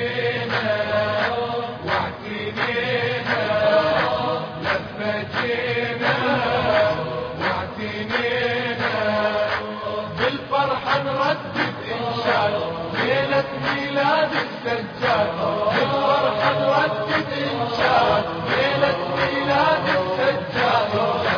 بالفرحة نردد إنشاد ليلة ميلاد السجاد. بالفرحة نردد إنشاد ليلة ميلاد السجاد.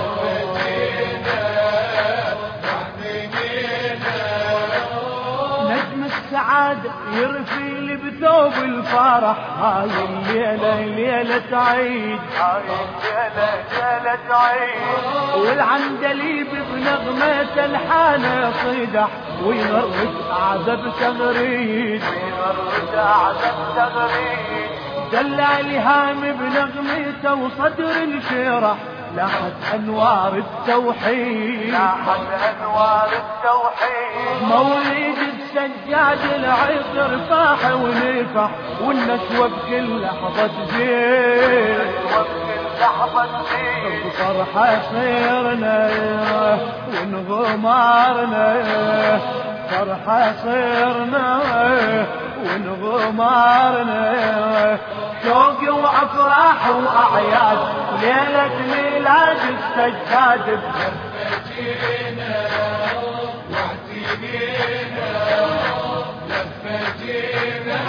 نجم السعادة يرفيل بثوب الفرح، هاي الليلة ليلة عيد، هاي الليلة ليلة عيد. والعندليب بنغمة الحانة صدح ويغرد أعذب تغريد، ويغرد أعذب تغريد. دلال هام بنغمته وصدر انشرح لاحت أنوار التوحيد، لاحت أنوار التوحيد. مولد السجاد العطر فاح ونفح والنشوة بكل لحظة زين، وبكل لحظة زين. بفرحة صيرنا ونغمارنا، فرحة صيرنا ونغمارنا. شوق وأفراح وأعياد ليلة ميلاد السجاد. لفجينا واعتنينا، لفجينا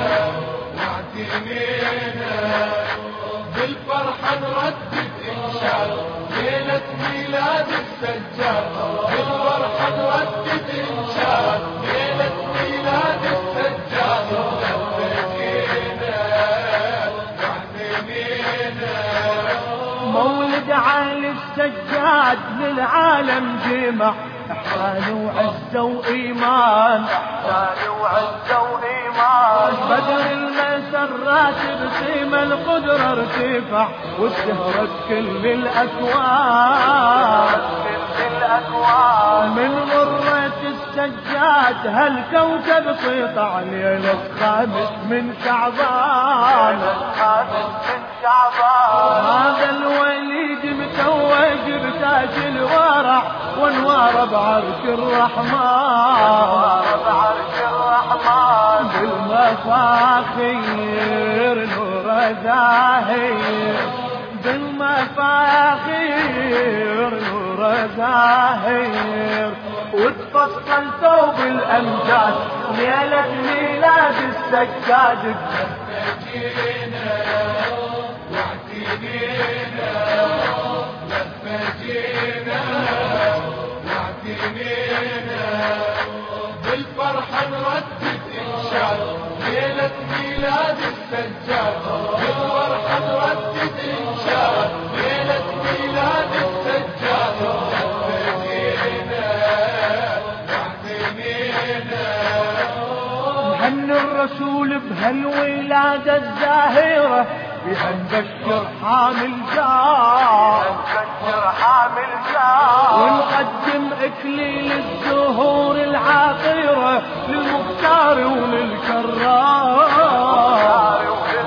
واعتنينا. بالفرحة نردد إنشاد ليلة ميلاد السجاد. بالفرحة نردد إنشاد ليلة ميلاد السجاد. مولد عالي السجاد للعالم جمع إحسان وعزة وإيمان، إحسان وعزة وإيمان. بدر المسرات بسيم القدرة ارتفع وازدهرت كل الأكوان، كل الأكوان. من غرة السجاد هالكوكب سيطع ليلة خامس من شعبان، خامس من شعبان. هذا الوليد متوج بتاج الورع وانوار بعرش الرحمن، بعرش الرحمن. بالمفاخير نور زاهر، بالمفاخير نور زاهر. وتفصل ثوب الأمجاد ليلة ميلاد السجاد. لفجينا واعتنينا، لفجينا واعتنينا. بالفرحة نردد إنشاد ليلة ميلاد السجاد. بالفرحة نردد إنشاد ليلة ميلاد السجاد. لفجينا واعتنينا. مهن الرسول بهالولادة الزاهرة بها نبشر حامل جاه، نبشر حامل جاه. ونقدم إكليل الزهور العاطرة للمختار وللكرار،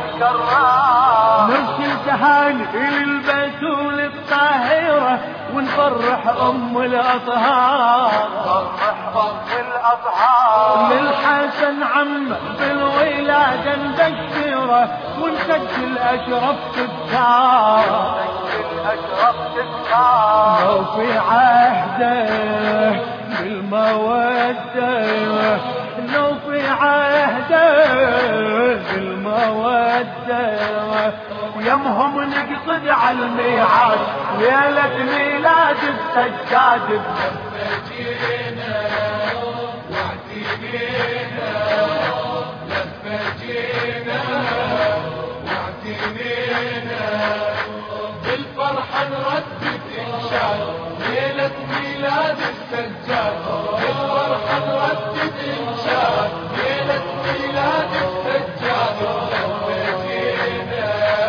نرسل تهاني للبتول الطاهرة ونفرح أم الأطهار، نفرح أم الأطهار. للحسن عم بالولادة نبشره ونسجل أشرف تذكار، نسجل أشرف تذكار. لو في عهده بالمودة، لو في عهده بالمودة. يمهم نقصد على الميعاد ليلة ميلاد السجاد. لفجينا واعتنينا، لفجينا واعتنينا. بالفرحة نردد إنشاد ليلة ميلاد السجاد. بالفرحة نردد إنشاد ليلة ميلاد السجاد. لفجينا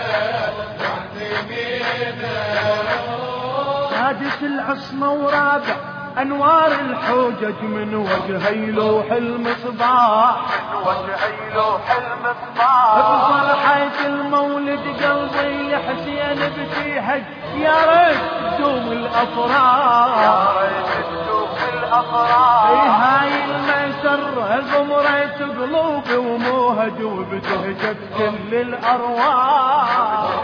واعتنينا. سادس العصمة ورابع أنوار الحجج من وجهي لوح المصباح، من وجهي لوح المصباح. بفرحة المولد قلبي لحسين بتيحج يا ريت تدوم الأفراح، يا ريت تدوم الأفراح. هاي المسا غمرت قلوبي وموهج وبتهجت كل الأرواح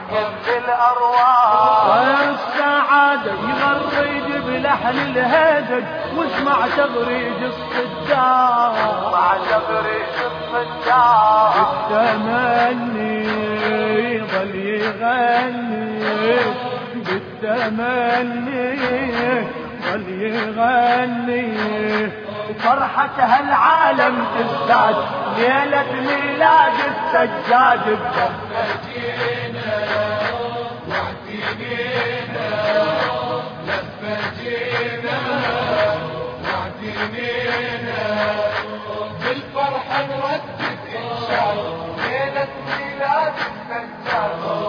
طير السعادة يغرد بلحن الهيدج واسمع تغريد الصداع بالتمني ظل يغني بالتمني ظل يغني وفرحة هالعالم تزداد ليلة ميلاد السجاد لفجينا واعتنينا لفجينا واعتنينا بالفرحة نردد إنشاد ليلة ميلاد السجاد